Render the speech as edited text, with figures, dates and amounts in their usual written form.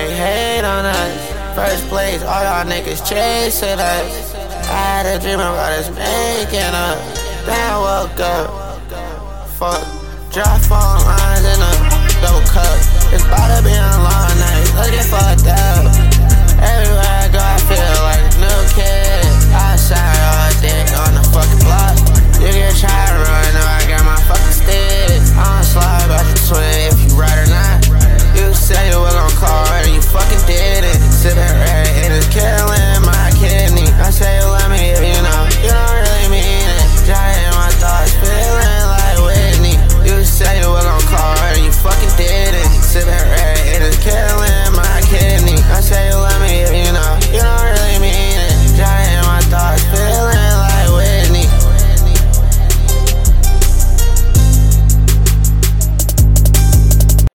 they hate on us. First place, all y'all niggas chasing us. I had a dream about us making up. Then I woke up. Fuck. Dry phone lines in a double cup. It's about to be a long night. Let's get fucked up. Everywhere I go, I feel like a new kid. Outside all day on the fucking block. You can try to run, no, I got my fucking stick. I don't slide about the twin if you right or not. You said you were gon' call and you fucking did it. Sippin' red and it's killing my kidney. I say you love me if you know you don't really mean it. Giant my thoughts, feeling like Whitney. You said you were gon' call and you fucking did it. Sippin' red and it's killing